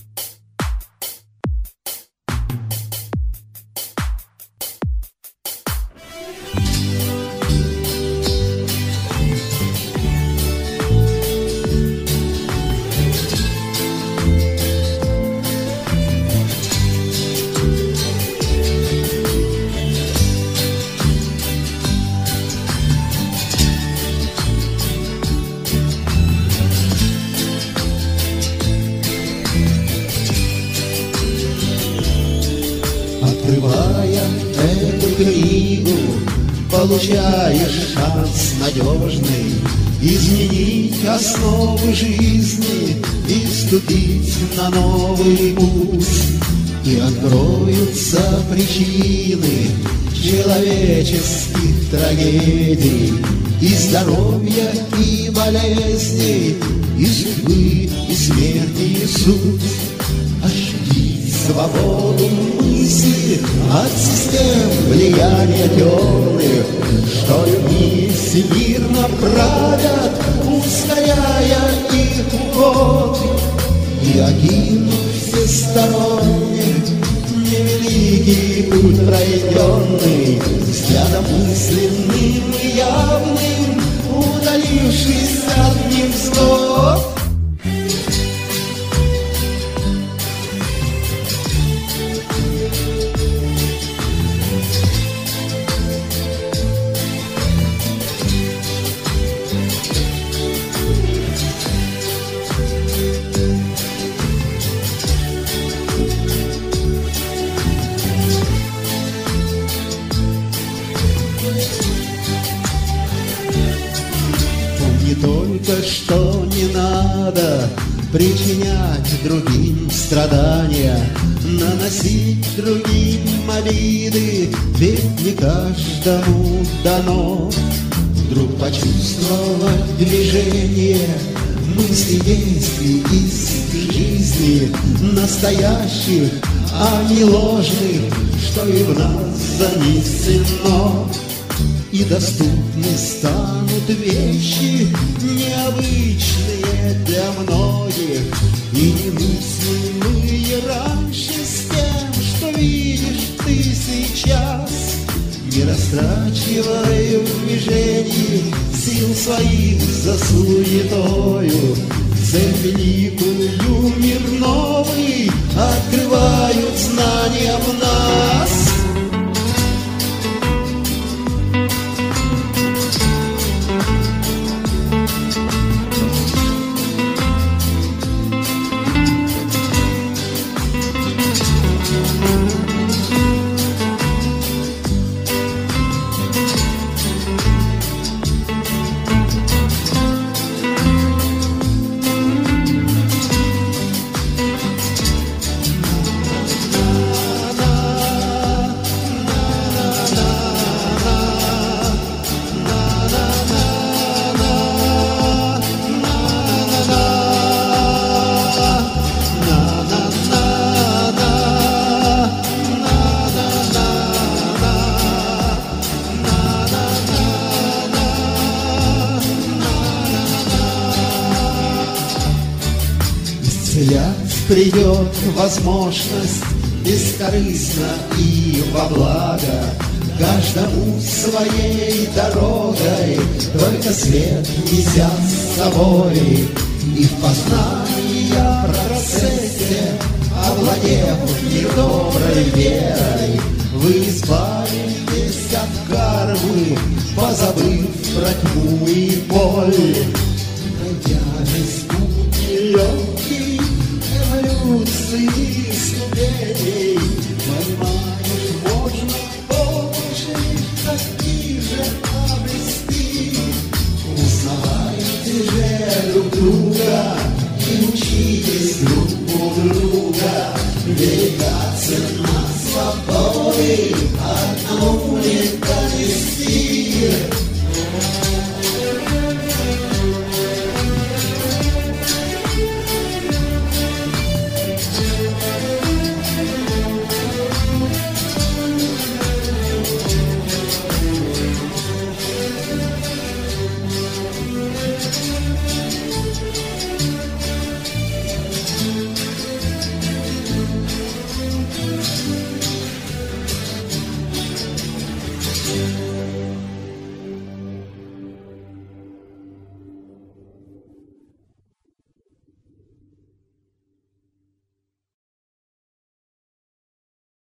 Открывая эту книгу, получаешь шанс надежный изменить основы жизни и вступить на новый путь. И откроются причины человеческих трагедий, и здоровья, и болезней, и судьбы, и смерти, и суть. Ощутить свободу мысли от систем влияния темных, что людьми всемирно правят, ускоряя их уход. И окинув всесторонне невеликий путь пройденный, взглядом мысленным и явным, удалившись от невзгод. Только что не надо причинять другим страдания, наносить другим обиды, ведь не каждому дано вдруг почувствовать движение мыслей, действий из жизни настоящих, а не ложных, что и в нас занесено. И доступны станут вещи необычные для многих и немыслимые раньше с тем, что видишь ты сейчас. Не растрачивай в движении сил своих за суетою, цель великую мир новый открывают знания в нас. Придет возможность бескорыстно и во благо, каждому своей дорогой, только свет неся с собой. И в познании процессе, овладев недоброй верой, вы избавитесь от кармы, позабыв про тьму и боль. Пройдя весь путь нелегкий эволюции ступеней, понимаешь, можно больше таких же обрести. Узнавайте же друг друга и учитесь друг у друга, ведь цена свобода